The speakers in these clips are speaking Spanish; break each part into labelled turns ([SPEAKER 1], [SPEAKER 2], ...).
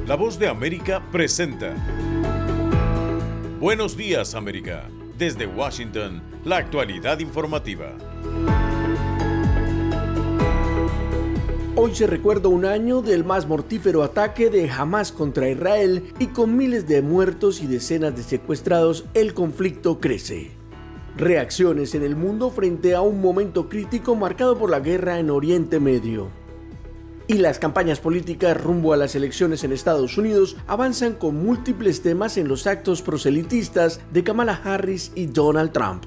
[SPEAKER 1] La Voz de América presenta Buenos Días, América. Desde Washington, la actualidad informativa.
[SPEAKER 2] Hoy se recuerda un año del más mortífero ataque de Hamás contra Israel y con miles de muertos y decenas de secuestrados, el conflicto crece. Reacciones en el mundo frente a un momento crítico marcado por la guerra en Oriente Medio. Y las campañas políticas rumbo a las elecciones en Estados Unidos avanzan con múltiples temas en los actos proselitistas de Kamala Harris y Donald Trump.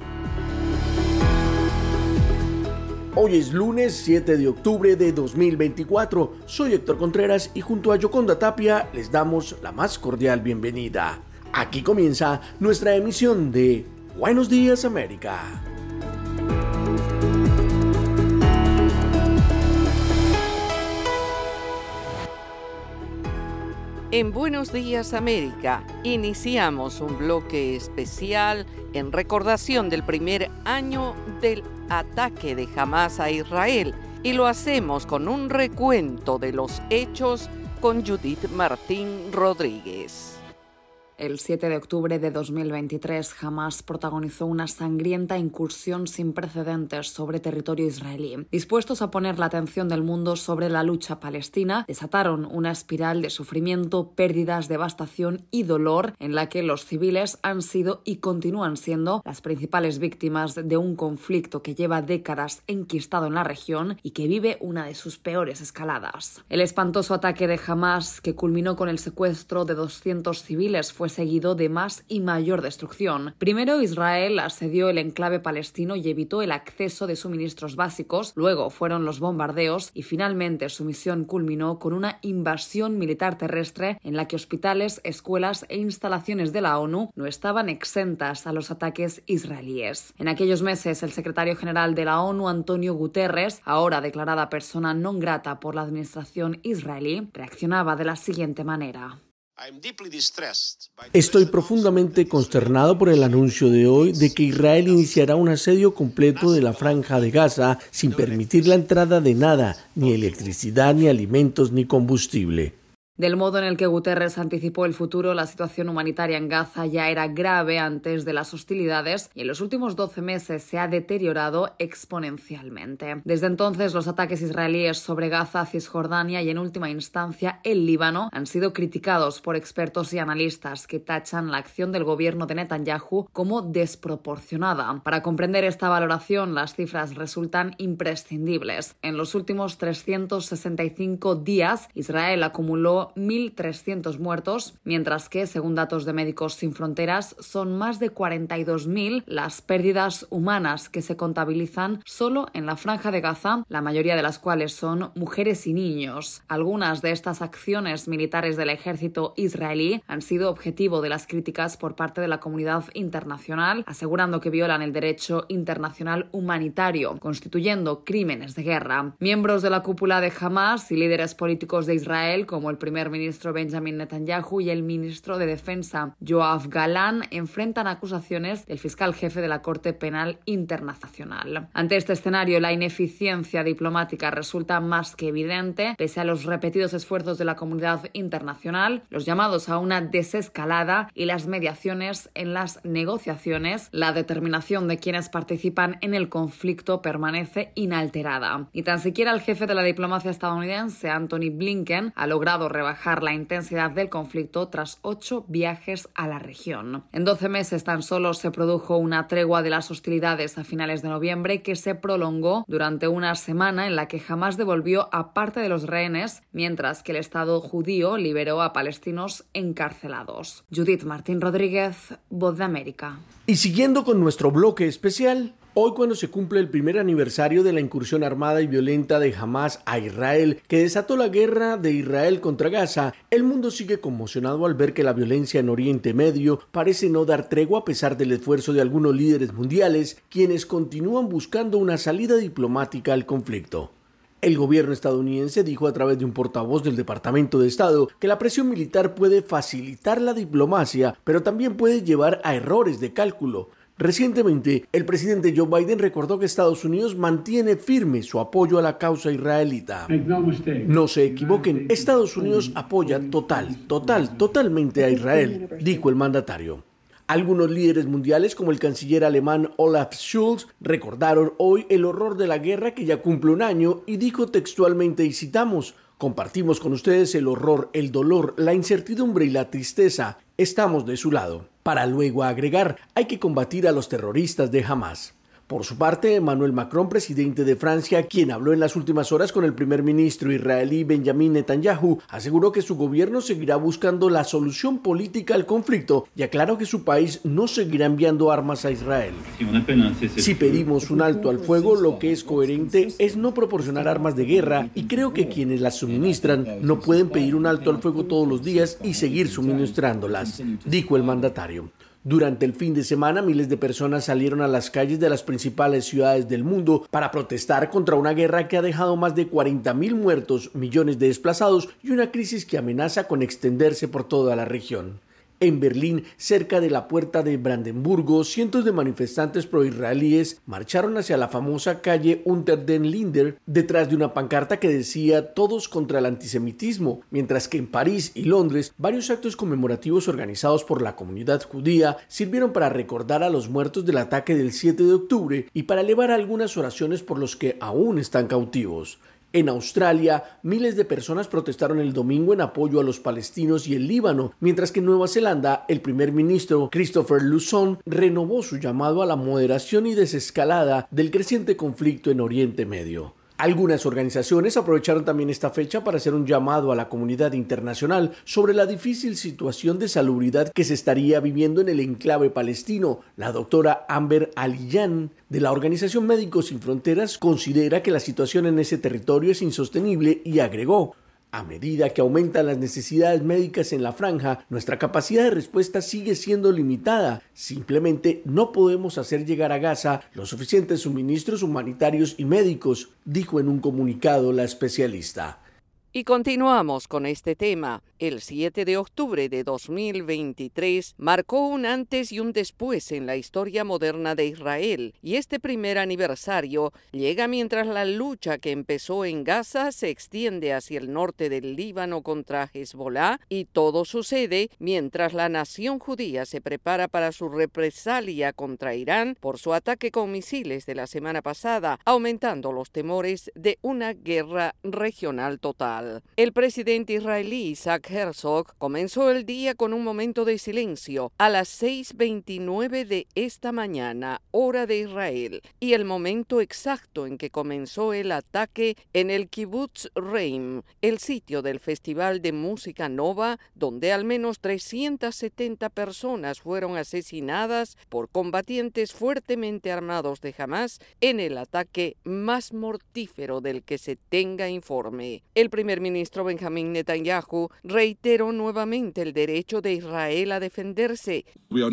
[SPEAKER 2] Hoy es lunes 7 de octubre de 2024. Soy Héctor Contreras y junto a Yoconda Tapia les damos la más cordial bienvenida. Aquí comienza nuestra emisión de Buenos Días, América.
[SPEAKER 3] En Buenos Días, América, iniciamos un bloque especial en recordación del primer año del ataque de Hamás a Israel y lo hacemos con un recuento de los hechos con Judith Martín Rodríguez.
[SPEAKER 4] El 7 de octubre de 2023, Hamás protagonizó una sangrienta incursión sin precedentes sobre territorio israelí. Dispuestos a poner la atención del mundo sobre la lucha palestina, desataron una espiral de sufrimiento, pérdidas, devastación y dolor en la que los civiles han sido y continúan siendo las principales víctimas de un conflicto que lleva décadas enquistado en la región y que vive una de sus peores escaladas. El espantoso ataque de Hamás, que culminó con el secuestro de 200 civiles, fue seguido de más y mayor destrucción. Primero, Israel asedió el enclave palestino y evitó el acceso de suministros básicos, luego fueron los bombardeos y finalmente su misión culminó con una invasión militar terrestre en la que hospitales, escuelas e instalaciones de la ONU no estaban exentas a los ataques israelíes. En aquellos meses, el secretario general de la ONU, Antonio Guterres, ahora declarada persona non grata por la administración israelí, reaccionaba de la siguiente manera.
[SPEAKER 2] Estoy profundamente consternado por el anuncio de hoy de que Israel iniciará un asedio completo de la Franja de Gaza sin permitir la entrada de nada, ni electricidad, ni alimentos, ni combustible.
[SPEAKER 4] Del modo en el que Guterres anticipó el futuro, la situación humanitaria en Gaza ya era grave antes de las hostilidades y en los últimos 12 meses se ha deteriorado exponencialmente. Desde entonces, los ataques israelíes sobre Gaza, Cisjordania y en última instancia el Líbano han sido criticados por expertos y analistas que tachan la acción del gobierno de Netanyahu como desproporcionada. Para comprender esta valoración, las cifras resultan imprescindibles. En los últimos 365 días, Israel acumuló 1.300 muertos, mientras que, según datos de Médicos Sin Fronteras, son más de 42.000 las pérdidas humanas que se contabilizan solo en la Franja de Gaza, la mayoría de las cuales son mujeres y niños. Algunas de estas acciones militares del ejército israelí han sido objetivo de las críticas por parte de la comunidad internacional, asegurando que violan el derecho internacional humanitario, constituyendo crímenes de guerra. Miembros de la cúpula de Hamás y líderes políticos de Israel, como el primer ministro Benjamin Netanyahu y el ministro de Defensa Yoav Galán, enfrentan acusaciones del fiscal jefe de la Corte Penal Internacional. Ante este escenario, la ineficiencia diplomática resulta más que evidente, pese a los repetidos esfuerzos de la comunidad internacional, los llamados a una desescalada y las mediaciones en las negociaciones. La determinación de quienes participan en el conflicto permanece inalterada. Ni tan siquiera el jefe de la diplomacia estadounidense, Antony Blinken, ha logrado rebajar la intensidad del conflicto tras 8 viajes a la región. En 12 meses tan solo se produjo una tregua de las hostilidades a finales de noviembre que se prolongó durante una semana en la que Hamás devolvió a parte de los rehenes, mientras que el Estado judío liberó a palestinos encarcelados. Judith Martín Rodríguez, Voz de América.
[SPEAKER 2] Y siguiendo con nuestro bloque especial, hoy, cuando se cumple el primer aniversario de la incursión armada y violenta de Hamás a Israel, que desató la guerra de Israel contra Gaza, el mundo sigue conmocionado al ver que la violencia en Oriente Medio parece no dar tregua a pesar del esfuerzo de algunos líderes mundiales, quienes continúan buscando una salida diplomática al conflicto. El gobierno estadounidense dijo a través de un portavoz del Departamento de Estado que la presión militar puede facilitar la diplomacia, pero también puede llevar a errores de cálculo. Recientemente, el presidente Joe Biden recordó que Estados Unidos mantiene firme su apoyo a la causa israelita. No se equivoquen, Estados Unidos apoya totalmente a Israel, dijo el mandatario. Algunos líderes mundiales, como el canciller alemán Olaf Scholz, recordaron hoy el horror de la guerra que ya cumple un año y dijo textualmente, y citamos: "Compartimos con ustedes el horror, el dolor, la incertidumbre y la tristeza. Estamos de su lado", para luego agregar: "Hay que combatir a los terroristas de Hamás". Por su parte, Emmanuel Macron, presidente de Francia, quien habló en las últimas horas con el primer ministro israelí Benjamin Netanyahu, aseguró que su gobierno seguirá buscando la solución política al conflicto y aclaró que su país no seguirá enviando armas a Israel. Si pedimos un alto al fuego, lo que es coherente es no proporcionar armas de guerra, y creo que quienes las suministran no pueden pedir un alto al fuego todos los días y seguir suministrándolas, dijo el mandatario. Durante el fin de semana, miles de personas salieron a las calles de las principales ciudades del mundo para protestar contra una guerra que ha dejado más de 40.000 muertos, millones de desplazados y una crisis que amenaza con extenderse por toda la región. En Berlín, cerca de la puerta de Brandenburgo, cientos de manifestantes proisraelíes marcharon hacia la famosa calle Unter den Linden detrás de una pancarta que decía "Todos contra el antisemitismo", mientras que en París y Londres varios actos conmemorativos organizados por la comunidad judía sirvieron para recordar a los muertos del ataque del 7 de octubre y para elevar algunas oraciones por los que aún están cautivos. En Australia, miles de personas protestaron el domingo en apoyo a los palestinos y el Líbano, mientras que en Nueva Zelanda, el primer ministro Christopher Luxon renovó su llamado a la moderación y desescalada del creciente conflicto en Oriente Medio. Algunas organizaciones aprovecharon también esta fecha para hacer un llamado a la comunidad internacional sobre la difícil situación de salubridad que se estaría viviendo en el enclave palestino. La doctora Amber Aliyan, de la Organización Médicos Sin Fronteras, considera que la situación en ese territorio es insostenible y agregó: "A medida que aumentan las necesidades médicas en la franja, nuestra capacidad de respuesta sigue siendo limitada. Simplemente no podemos hacer llegar a Gaza los suficientes suministros humanitarios y médicos", dijo en un comunicado la especialista.
[SPEAKER 3] Y continuamos con este tema. El 7 de octubre de 2023 marcó un antes y un después en la historia moderna de Israel, y este primer aniversario llega mientras la lucha que empezó en Gaza se extiende hacia el norte del Líbano contra Hezbollah, y todo sucede mientras la nación judía se prepara para su represalia contra Irán por su ataque con misiles de la semana pasada, aumentando los temores de una guerra regional total. El presidente israelí Isaac Herzog comenzó el día con un momento de silencio a las 6:29 de esta mañana, hora de Israel, y el momento exacto en que comenzó el ataque en el Kibbutz Reim, el sitio del Festival de Música Nova, donde al menos 370 personas fueron asesinadas por combatientes fuertemente armados de Hamás en el ataque más mortífero del que se tenga informe. El primer ministro Benjamin Netanyahu reiteró nuevamente el derecho de Israel a defenderse.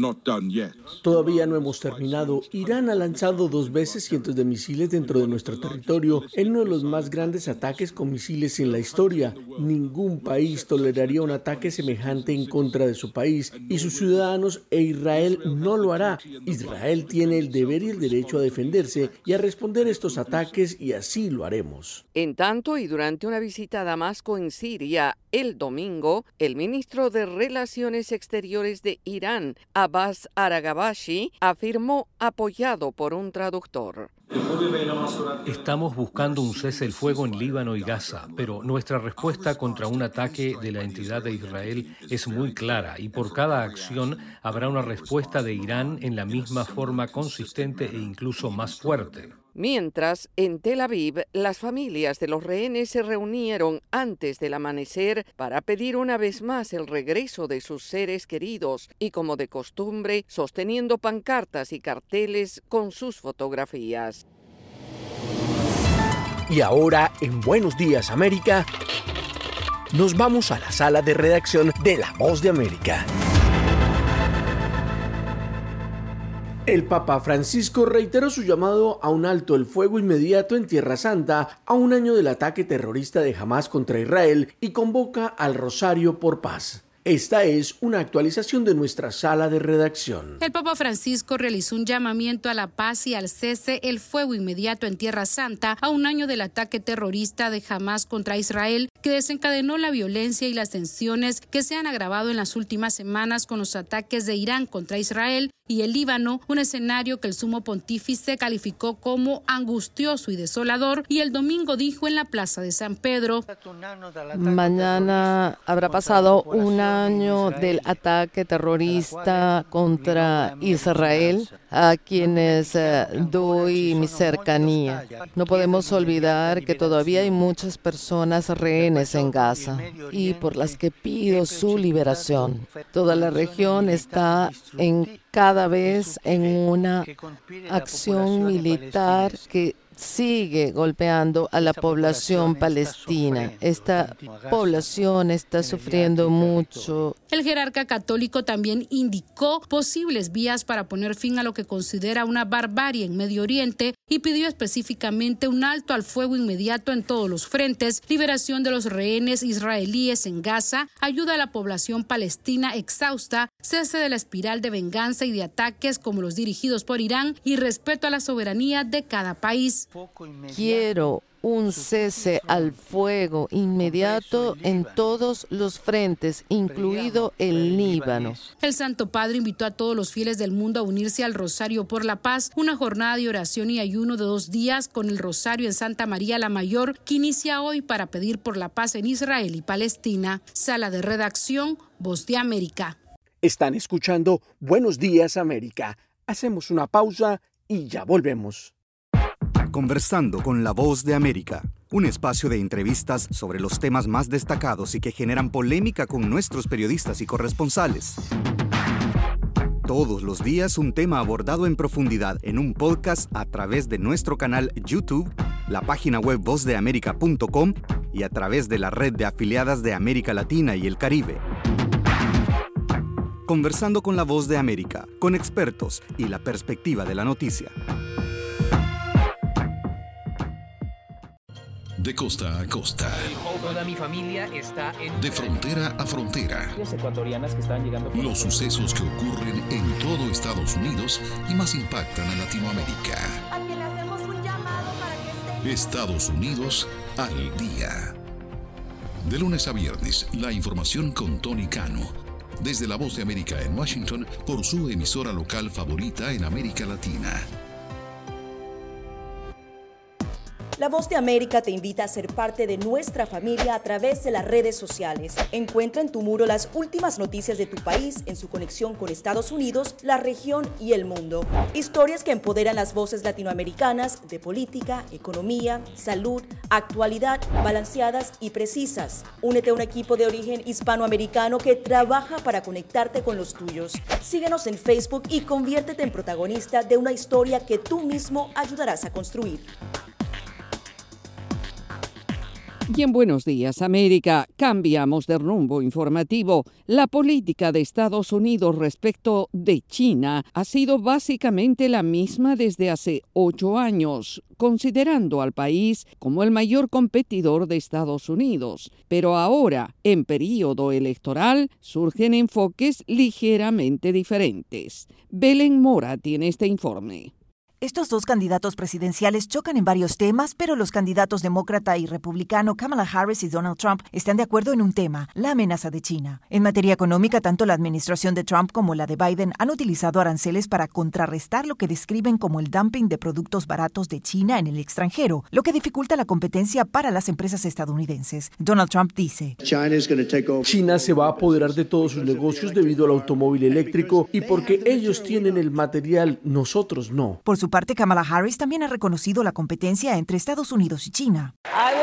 [SPEAKER 2] Todavía no hemos terminado. Irán ha lanzado 2 veces cientos de misiles dentro de nuestro territorio, en uno de los más grandes ataques con misiles en la historia. Ningún país toleraría un ataque semejante en contra de su país y sus ciudadanos, e Israel no lo hará. Israel tiene el deber y el derecho a defenderse y a responder a estos ataques, y así lo haremos.
[SPEAKER 3] En tanto, y durante una visita a Damasco en Siria el domingo, el ministro de Relaciones Exteriores de Irán, Abbas Araghabashi, afirmó, apoyado por un traductor:
[SPEAKER 5] "Estamos buscando un cese el fuego en Líbano y Gaza, pero nuestra respuesta contra un ataque de la entidad de Israel es muy clara, y por cada acción habrá una respuesta de Irán en la misma forma, consistente e incluso más fuerte".
[SPEAKER 3] Mientras, en Tel Aviv, las familias de los rehenes se reunieron antes del amanecer para pedir una vez más el regreso de sus seres queridos y, como de costumbre, sosteniendo pancartas y carteles con sus fotografías.
[SPEAKER 2] Y ahora, en Buenos Días América, nos vamos a la sala de redacción de La Voz de América. El Papa Francisco reiteró su llamado a un alto el fuego inmediato en Tierra Santa a un año del ataque terrorista de Hamás contra Israel y convoca al Rosario por Paz. Esta es una actualización de nuestra sala de redacción.
[SPEAKER 6] El Papa Francisco realizó un llamamiento a la paz y al cese el fuego inmediato en Tierra Santa a un año del ataque terrorista de Hamás contra Israel, que desencadenó la violencia y las tensiones que se han agravado en las últimas semanas con los ataques de Irán contra Israel y el Líbano, un escenario que el sumo pontífice calificó como angustioso y desolador, y el domingo dijo en la Plaza de San Pedro:
[SPEAKER 7] mañana habrá pasado un año del ataque terrorista contra Israel, a quienes doy mi cercanía. No podemos olvidar que todavía hay muchas personas rehenes en Gaza y por las que pido su liberación. Toda la región está cada vez en una acción militar que sigue golpeando a la población palestina. Esta población está sufriendo mucho.
[SPEAKER 6] El jerarca católico también indicó posibles vías para poner fin a lo que considera una barbarie en Medio Oriente y pidió específicamente un alto al fuego inmediato en todos los frentes, liberación de los rehenes israelíes en Gaza, ayuda a la población palestina exhausta, cese de la espiral de venganza y de ataques como los dirigidos por Irán y respeto a la soberanía de cada país.
[SPEAKER 7] Quiero un cese al fuego inmediato en todos los frentes, incluido el Líbano.
[SPEAKER 6] El Santo Padre invitó a todos los fieles del mundo a unirse al Rosario por la Paz, una jornada de oración y ayuno de 2 días con el Rosario en Santa María la Mayor, que inicia hoy para pedir por la paz en Israel y Palestina. Sala de redacción, Voz de América.
[SPEAKER 2] Están escuchando Buenos Días América. Hacemos una pausa y ya volvemos.
[SPEAKER 8] Conversando con la Voz de América, un espacio de entrevistas sobre los temas más destacados y que generan polémica con nuestros periodistas y corresponsales. Todos los días un tema abordado en profundidad en un podcast a través de nuestro canal YouTube, la página web vozdeamerica.com y a través de la red de afiliadas de América Latina y el Caribe. Conversando con la Voz de América, con expertos y la perspectiva de la noticia.
[SPEAKER 9] De costa a costa.
[SPEAKER 10] Toda mi familia está
[SPEAKER 9] de frontera a frontera. Los sucesos que ocurren en todo Estados Unidos y más impactan a Latinoamérica.
[SPEAKER 11] Aquí le hacemos un llamado para que esté.
[SPEAKER 9] Estados Unidos al día. De lunes a viernes, la información con Tony Cano. Desde La Voz de América en Washington, por su emisora local favorita en América Latina.
[SPEAKER 12] La Voz de América te invita a ser parte de nuestra familia a través de las redes sociales. Encuentra en tu muro las últimas noticias de tu país en su conexión con Estados Unidos, la región y el mundo. Historias que empoderan las voces latinoamericanas de política, economía, salud, actualidad, balanceadas y precisas. Únete a un equipo de origen hispanoamericano que trabaja para conectarte con los tuyos. Síguenos en Facebook y conviértete en protagonista de una historia que tú mismo ayudarás a construir.
[SPEAKER 3] Y en Buenos Días América, cambiamos de rumbo informativo. La política de Estados Unidos respecto de China ha sido básicamente la misma desde hace 8 años, considerando al país como el mayor competidor de Estados Unidos. Pero ahora, en periodo electoral, surgen enfoques ligeramente diferentes. Belén Mora tiene este informe.
[SPEAKER 13] Estos dos candidatos presidenciales chocan en varios temas, pero los candidatos demócrata y republicano Kamala Harris y Donald Trump están de acuerdo en un tema, la amenaza de China. En materia económica, tanto la administración de Trump como la de Biden han utilizado aranceles para contrarrestar lo que describen como el dumping de productos baratos de China en el extranjero, lo que dificulta la competencia para las empresas estadounidenses. Donald Trump dice:
[SPEAKER 2] China se va a apoderar de todos sus negocios debido al automóvil eléctrico y porque ellos tienen el material, nosotros no.
[SPEAKER 13] Por su parte, Kamala Harris también ha reconocido la competencia entre Estados Unidos y China.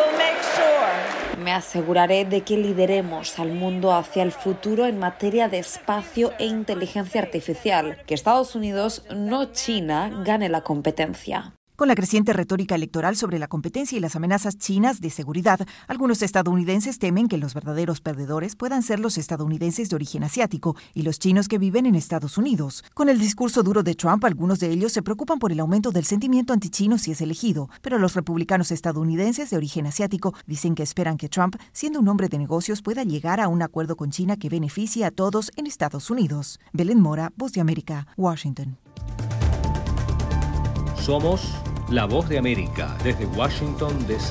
[SPEAKER 14] Me aseguraré de que lideremos al mundo hacia el futuro en materia de espacio e inteligencia artificial, que Estados Unidos, no China, gane la competencia.
[SPEAKER 13] Con la creciente retórica electoral sobre la competencia y las amenazas chinas de seguridad, algunos estadounidenses temen que los verdaderos perdedores puedan ser los estadounidenses de origen asiático y los chinos que viven en Estados Unidos. Con el discurso duro de Trump, algunos de ellos se preocupan por el aumento del sentimiento antichino si es elegido, pero los republicanos estadounidenses de origen asiático dicen que esperan que Trump, siendo un hombre de negocios, pueda llegar a un acuerdo con China que beneficie a todos en Estados Unidos. Belén Mora, Voz de América, Washington.
[SPEAKER 5] Somos La Voz de América desde Washington, D.C.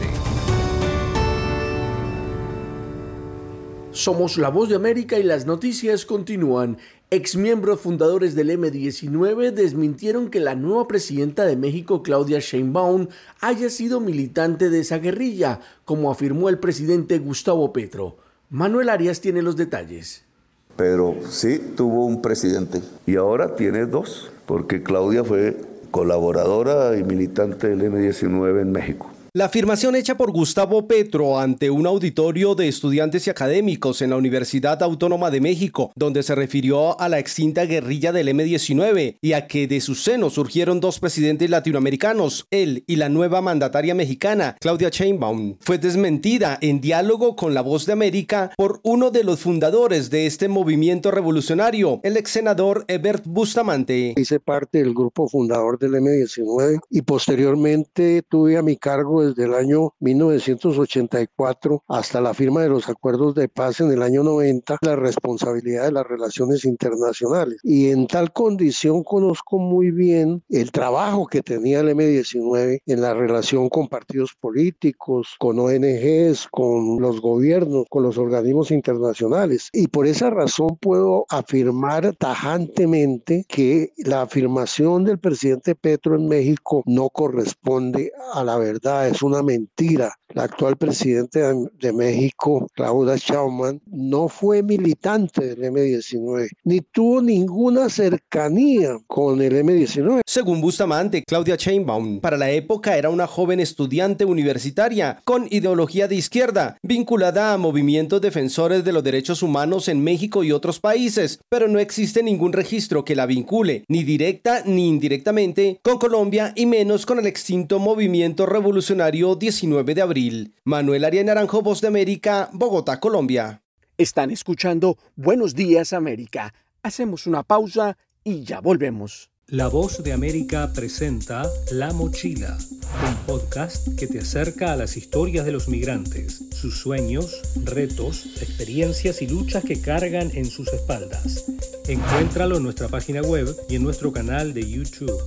[SPEAKER 2] Somos La Voz de América y las noticias continúan. Exmiembros fundadores del M-19 desmintieron que la nueva presidenta de México, Claudia Sheinbaum, haya sido militante de esa guerrilla, como afirmó el presidente Gustavo Petro. Manuel Arias tiene los detalles.
[SPEAKER 15] Pero sí tuvo un presidente y ahora tiene dos, porque Claudia fue colaboradora y militante del M-19 en México.
[SPEAKER 16] La afirmación hecha por Gustavo Petro ante un auditorio de estudiantes y académicos en la Universidad Autónoma de México, donde se refirió a la extinta guerrilla del M-19 y a que de su seno surgieron dos presidentes latinoamericanos, él y la nueva mandataria mexicana, Claudia Sheinbaum, fue desmentida en diálogo con La Voz de América por uno de los fundadores de este movimiento revolucionario, el ex senador Ebert Bustamante.
[SPEAKER 17] Hice parte del grupo fundador del M-19 y posteriormente tuve a mi cargo desde el año 1984 hasta la firma de los acuerdos de paz en el año 90, la responsabilidad de las relaciones internacionales. Y en tal condición conozco muy bien el trabajo que tenía el M-19 en la relación con partidos políticos, con ONGs, con los gobiernos, con los organismos internacionales. Y por esa razón puedo afirmar tajantemente que la afirmación del presidente Petro en México no corresponde a la verdad. Es una mentira. La actual presidenta de México, Claudia Sheinbaum, no fue militante del M-19, ni tuvo ninguna cercanía con el M-19.
[SPEAKER 16] Según Bustamante, Claudia Sheinbaum para la época era una joven estudiante universitaria con ideología de izquierda, vinculada a movimientos defensores de los derechos humanos en México y otros países, pero no existe ningún registro que la vincule, ni directa ni indirectamente, con Colombia y menos con el extinto movimiento revolucionario 19 de abril. Manuel Arias Naranjo, Voz de América, Bogotá, Colombia.
[SPEAKER 2] Están escuchando Buenos Días América. Hacemos una pausa y ya volvemos.
[SPEAKER 5] La Voz de América presenta La Mochila, un podcast que te acerca a las historias de los migrantes, sus sueños, retos, experiencias y luchas que cargan en sus espaldas. Encuéntralo en nuestra página web y en nuestro canal de YouTube.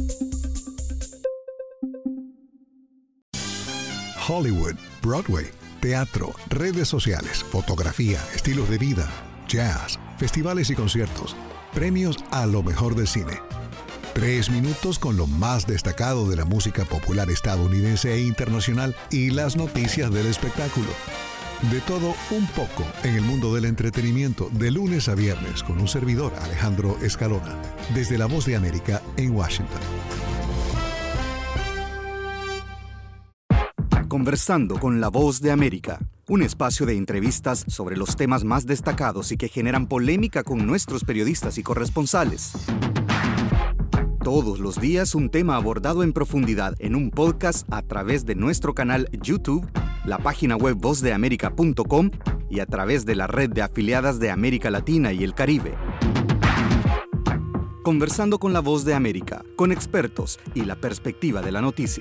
[SPEAKER 18] Hollywood, Broadway, teatro, redes sociales, fotografía, estilos de vida, jazz, festivales y conciertos, premios a lo mejor del cine. 3 minutos con lo más destacado de la música popular estadounidense e internacional y las noticias del espectáculo. De todo un poco en el mundo del entretenimiento de lunes a viernes con un servidor, Alejandro Escalona, desde La Voz de América en Washington.
[SPEAKER 8] Conversando con La Voz de América, un espacio de entrevistas sobre los temas más destacados y que generan polémica con nuestros periodistas y corresponsales. Todos los días un tema abordado en profundidad en un podcast a través de nuestro canal YouTube, la página web vozdeamerica.com y a través de la red de afiliadas de América Latina y el Caribe. Conversando con La Voz de América, con expertos y la perspectiva de la noticia.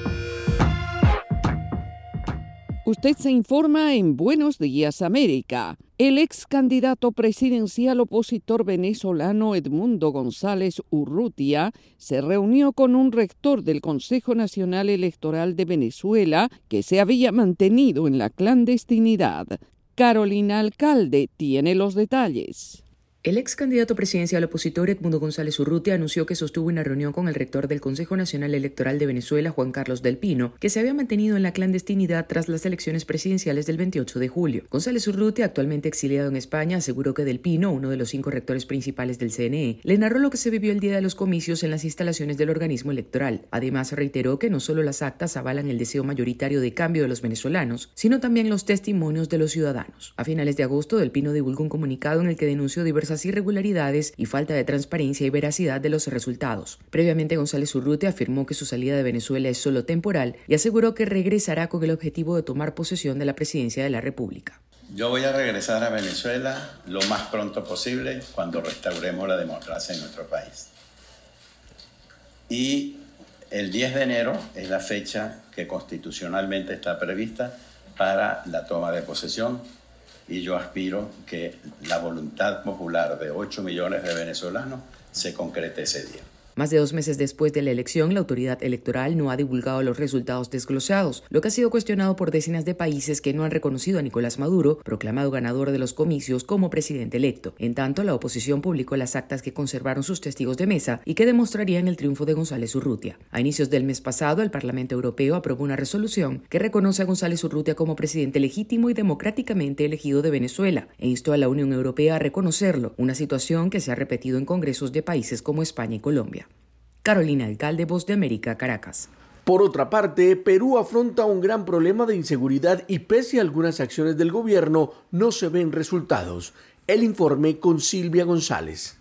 [SPEAKER 3] Usted se informa en Buenos Días América. El ex candidato presidencial opositor venezolano Edmundo González Urrutia se reunió con un rector del Consejo Nacional Electoral de Venezuela que se había mantenido en la clandestinidad. Carolina Alcalde tiene los detalles.
[SPEAKER 19] El ex candidato presidencial opositor Edmundo González Urrutia anunció que sostuvo una reunión con el rector del Consejo Nacional Electoral de Venezuela, Juan Carlos del Pino, que se había mantenido en la clandestinidad tras las elecciones presidenciales del 28 de julio. González Urrutia, actualmente exiliado en España, aseguró que del Pino, uno de los 5 rectores principales del CNE, le narró lo que se vivió el día de los comicios en las instalaciones del organismo electoral. Además, reiteró que no solo las actas avalan el deseo mayoritario de cambio de los venezolanos, sino también los testimonios de los ciudadanos. A finales de agosto, del Pino divulgó un comunicado en el que denunció diversas presuntas irregularidades y falta de transparencia y veracidad de los resultados. Previamente, González Urrutia afirmó que su salida de Venezuela es solo temporal y aseguró que regresará con el objetivo de tomar posesión de la presidencia de la República.
[SPEAKER 20] Yo voy a regresar a Venezuela lo más pronto posible cuando restauremos la democracia en nuestro país. Y el 10 de enero es la fecha que constitucionalmente está prevista para la toma de posesión y yo aspiro que la voluntad popular de 8 millones de venezolanos se concrete ese día.
[SPEAKER 19] Más de 2 meses después de la elección, la autoridad electoral no ha divulgado los resultados desglosados, lo que ha sido cuestionado por decenas de países que no han reconocido a Nicolás Maduro, proclamado ganador de los comicios, como presidente electo. En tanto, la oposición publicó las actas que conservaron sus testigos de mesa y que demostrarían el triunfo de González Urrutia. A inicios del mes pasado, el Parlamento Europeo aprobó una resolución que reconoce a González Urrutia como presidente legítimo y democráticamente elegido de Venezuela e instó a la Unión Europea a reconocerlo, una situación que se ha repetido en congresos de países como España y Colombia. Carolina Alcalde, Voz de América, Caracas.
[SPEAKER 2] Por otra parte, Perú afronta un gran problema de inseguridad y pese a algunas acciones del gobierno, no se ven resultados. El informe con Silvia González.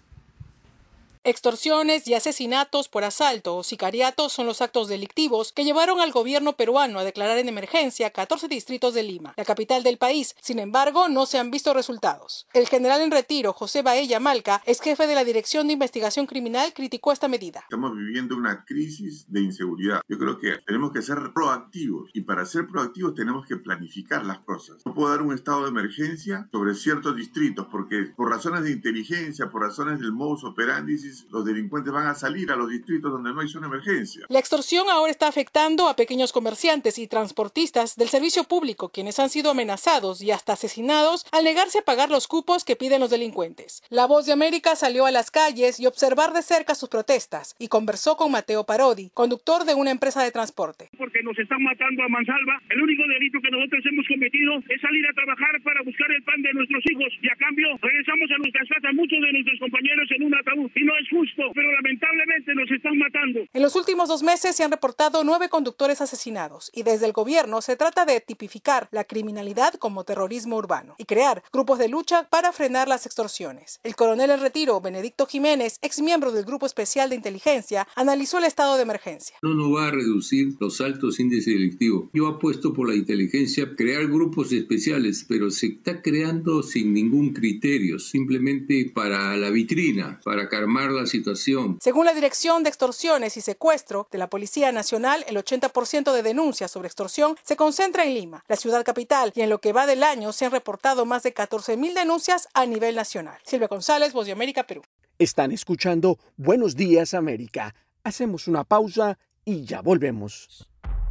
[SPEAKER 21] Extorsiones y asesinatos por asalto o sicariato son los actos delictivos que llevaron al gobierno peruano a declarar en emergencia 14 distritos de Lima, la capital del país. Sin embargo, no se han visto resultados. El general en retiro, José Baella Malca, ex jefe de la Dirección de Investigación Criminal, criticó esta medida.
[SPEAKER 22] Estamos viviendo una crisis de inseguridad. Yo creo que tenemos que ser proactivos y para ser proactivos tenemos que planificar las cosas. No puedo dar un estado de emergencia sobre ciertos distritos porque por razones de inteligencia, por razones del modus operandi, los delincuentes van a salir a los distritos donde no hay zona de emergencia.
[SPEAKER 21] La extorsión ahora está afectando a pequeños comerciantes y transportistas del servicio público, quienes han sido amenazados y hasta asesinados al negarse a pagar los cupos que piden los delincuentes. La Voz de América salió a las calles y observar de cerca sus protestas y conversó con Mateo Parodi, conductor de una empresa de transporte.
[SPEAKER 23] Porque nos están matando a mansalva. El único delito que nosotros hemos cometido es salir a trabajar para buscar el pan de nuestros hijos y a cambio regresamos a nuestras casas muchos de nuestros compañeros en un ataúd. Y no es justo, pero lamentablemente nos están matando.
[SPEAKER 21] En los últimos 2 meses se han reportado 9 conductores asesinados y desde el gobierno se trata de tipificar la criminalidad como terrorismo urbano y crear grupos de lucha para frenar las extorsiones. El coronel en retiro, Benedicto Jiménez, ex miembro del Grupo Especial de Inteligencia, analizó el estado de emergencia.
[SPEAKER 24] No va a reducir los altos índices delictivos. Yo apuesto por la inteligencia, crear grupos especiales, pero se está creando sin ningún criterio, simplemente para la vitrina, para calmar la situación.
[SPEAKER 21] Según la Dirección de Extorsiones y Secuestro de la Policía Nacional, el 80% de denuncias sobre extorsión se concentra en Lima, la ciudad capital, y en lo que va del año se han reportado más de 14.000 denuncias a nivel nacional. Silvia González, Voz de América, Perú.
[SPEAKER 2] Están escuchando Buenos Días, América. Hacemos una pausa y ya volvemos.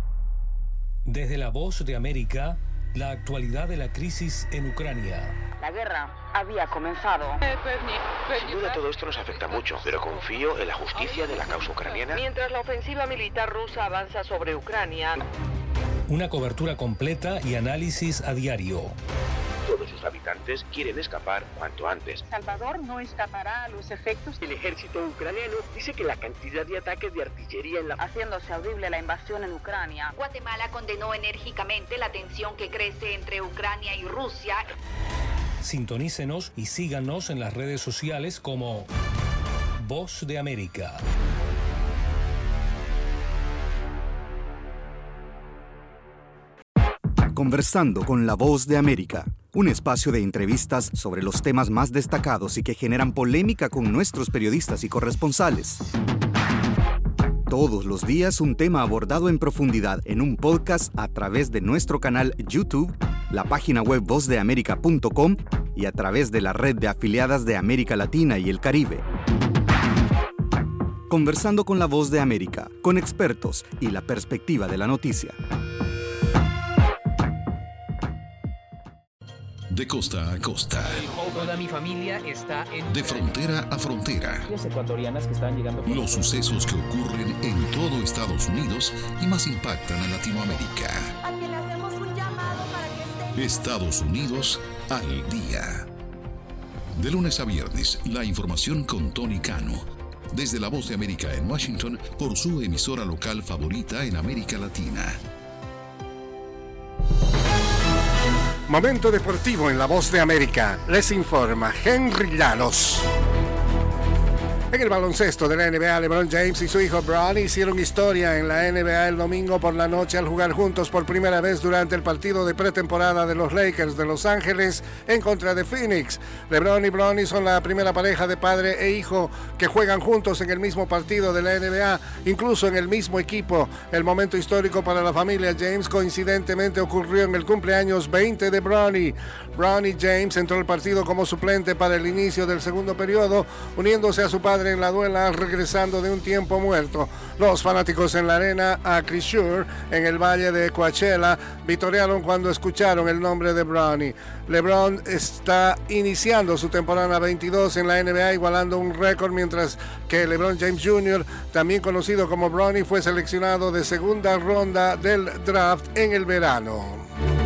[SPEAKER 5] Desde la Voz de América, la actualidad de la crisis en Ucrania.
[SPEAKER 25] La guerra había comenzado.
[SPEAKER 26] Sin duda todo esto nos afecta mucho, pero confío en la justicia de la causa ucraniana.
[SPEAKER 25] Mientras la ofensiva militar rusa avanza sobre Ucrania.
[SPEAKER 5] Una cobertura completa y análisis a diario.
[SPEAKER 26] Todos sus habitantes quieren escapar cuanto antes.
[SPEAKER 25] Salvador no escapará a los efectos.
[SPEAKER 26] El ejército ucraniano dice que la cantidad de ataques de artillería en la...
[SPEAKER 25] haciéndose audible la invasión en Ucrania.
[SPEAKER 27] Guatemala condenó enérgicamente la tensión que crece entre Ucrania y Rusia.
[SPEAKER 5] Sintonícenos y síganos en las redes sociales como Voz de América.
[SPEAKER 8] Conversando con la Voz de América, un espacio de entrevistas sobre los temas más destacados y que generan polémica con nuestros periodistas y corresponsales. Todos los días un tema abordado en profundidad en un podcast a través de nuestro canal YouTube, la página web vozdeamerica.com y a través de la red de afiliadas de América Latina y el Caribe. Conversando con la Voz de América, con expertos y la perspectiva de la noticia.
[SPEAKER 9] De costa a costa.
[SPEAKER 10] Toda mi familia está en...
[SPEAKER 9] De frontera a frontera.
[SPEAKER 10] Ecuatorianas que están llegando...
[SPEAKER 9] Los sucesos que ocurren en todo Estados Unidos y más impactan a Latinoamérica.
[SPEAKER 11] A quien le hacemos un llamado para que esté...
[SPEAKER 9] Estados Unidos al día. De lunes a viernes, la información con Tony Cano. Desde la Voz de América en Washington, por su emisora local favorita en América Latina.
[SPEAKER 1] Momento deportivo en La Voz de América. Les informa Henry Llanos. En el baloncesto de la NBA, LeBron James y su hijo Bronny hicieron historia en la NBA el domingo por la noche al jugar juntos por primera vez durante el partido de pretemporada de los Lakers de Los Ángeles en contra de Phoenix. LeBron y Bronny son la primera pareja de padre e hijo que juegan juntos en el mismo partido de la NBA, incluso en el mismo equipo. El momento histórico para la familia James coincidentemente ocurrió en el cumpleaños 20 de Bronny. Bronny James entró al partido como suplente para el inicio del segundo periodo, uniéndose a su padre en la duela, regresando de un tiempo muerto. Los fanáticos en la arena Acrisure, en el valle de Coachella, vitorearon cuando escucharon el nombre de Bronny. LeBron está iniciando su temporada 22 en la NBA, igualando un récord, mientras que LeBron James Jr., también conocido como Bronny, fue seleccionado de segunda ronda del draft en el verano.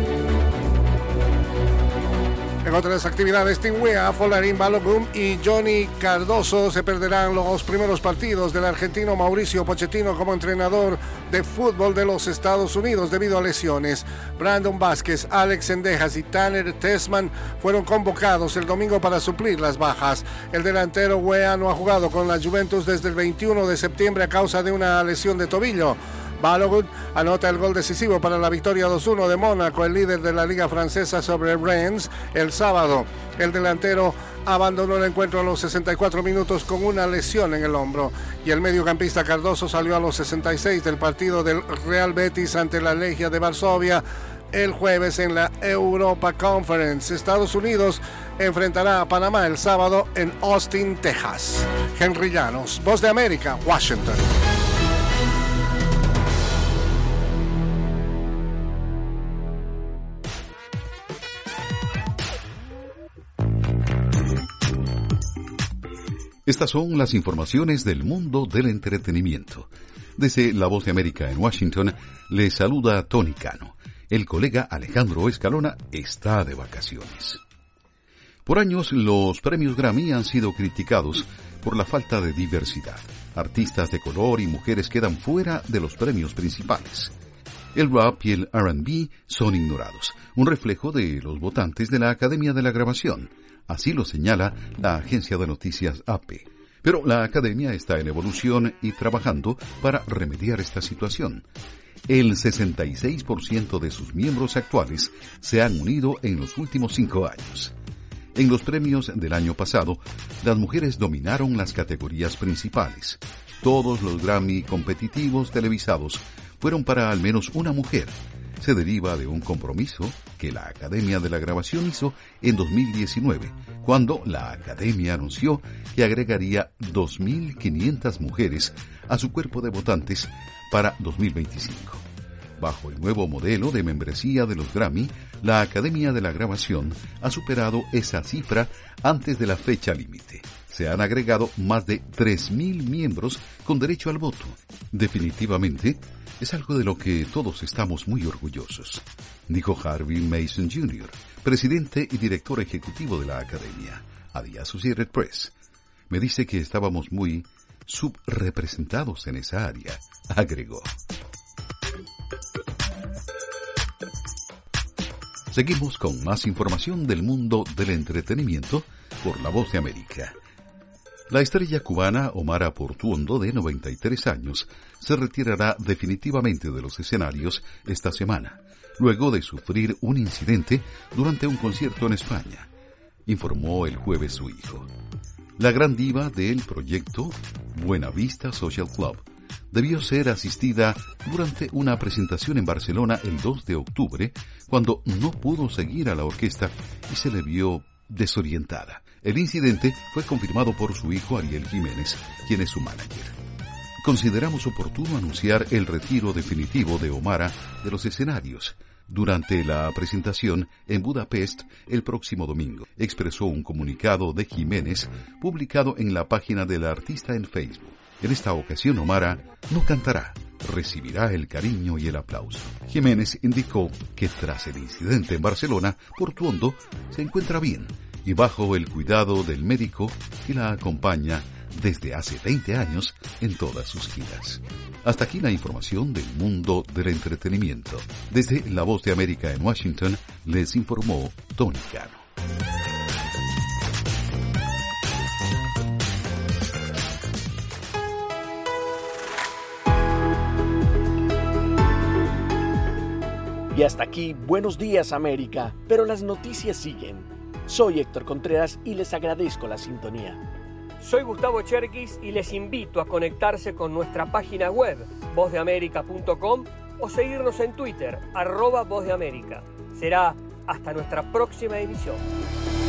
[SPEAKER 1] En otras actividades, Tim Weah, Folarin Balogun y Johnny Cardoso se perderán los primeros partidos del argentino Mauricio Pochettino como entrenador de fútbol de los Estados Unidos debido a lesiones. Brandon Vázquez, Alex Sendejas y Tanner Tessman fueron convocados el domingo para suplir las bajas. El delantero Weah no ha jugado con la Juventus desde el 21 de septiembre a causa de una lesión de tobillo. Balogun anota el gol decisivo para la victoria 2-1 de Mónaco, el líder de la Liga Francesa sobre Rennes, el sábado. El delantero abandonó el encuentro a los 64 minutos con una lesión en el hombro, y el mediocampista Cardoso salió a los 66 del partido del Real Betis ante la Legia de Varsovia el jueves en la Europa Conference. Estados Unidos enfrentará a Panamá el sábado en Austin, Texas. Henry Llanos, Voz de América, Washington.
[SPEAKER 9] Estas son las informaciones del mundo del entretenimiento. Desde La Voz de América en Washington, les saluda Tony Cano. El colega Alejandro Escalona está de vacaciones. Por años, los premios Grammy han sido criticados por la falta de diversidad. Artistas de color y mujeres quedan fuera de los premios principales. El rap y el R&B son ignorados, un reflejo de los votantes de la Academia de la Grabación. Así lo señala la agencia de noticias AP. Pero la Academia está en evolución y trabajando para remediar esta situación. El 66% de sus miembros actuales se han unido en los últimos 5 años. En los premios del año pasado, las mujeres dominaron las categorías principales. Todos los Grammy competitivos televisados fueron para al menos una mujer. Se deriva de un compromiso que la Academia de la Grabación hizo en 2019, cuando la Academia anunció que agregaría 2.500 mujeres a su cuerpo de votantes para 2025. Bajo el nuevo modelo de membresía de los Grammy, la Academia de la Grabación ha superado esa cifra antes de la fecha límite. Se han agregado más de 3.000 miembros con derecho al voto. Definitivamente, es algo de lo que todos estamos muy orgullosos, dijo Harvey Mason Jr., presidente y director ejecutivo de la Academia, a The Associated Press. Me dice que estábamos muy subrepresentados en esa área, agregó. Seguimos con más información del mundo del entretenimiento por La Voz de América. La estrella cubana Omara Portuondo, de 93 años, se retirará definitivamente de los escenarios esta semana, luego de sufrir un incidente durante un concierto en España, informó el jueves su hijo. La gran diva del proyecto Buena Vista Social Club debió ser asistida durante una presentación en Barcelona el 2 de octubre, cuando no pudo seguir a la orquesta y se le vio desorientada. El incidente fue confirmado por su hijo Ariel Jiménez, quien es su manager. Consideramos oportuno anunciar el retiro definitivo de Omara de los escenarios durante la presentación en Budapest el próximo domingo, expresó un comunicado de Jiménez publicado en la página del artista en Facebook. En esta ocasión Omara no cantará, recibirá el cariño y el aplauso. Jiménez indicó que tras el incidente en Barcelona, Portuondo se encuentra bien y bajo el cuidado del médico que la acompaña desde hace 20 años en todas sus giras. Hasta aquí la información del mundo del entretenimiento. Desde La Voz de América en Washington, les informó Tony Cano.
[SPEAKER 2] Y hasta aquí, Buenos Días América, pero las noticias siguen. Soy Héctor Contreras y les agradezco la sintonía.
[SPEAKER 4] Soy Gustavo Cherkis y les invito a conectarse con nuestra página web, vozdeamerica.com, o seguirnos en Twitter, @vozdeamerica. Será hasta nuestra próxima emisión.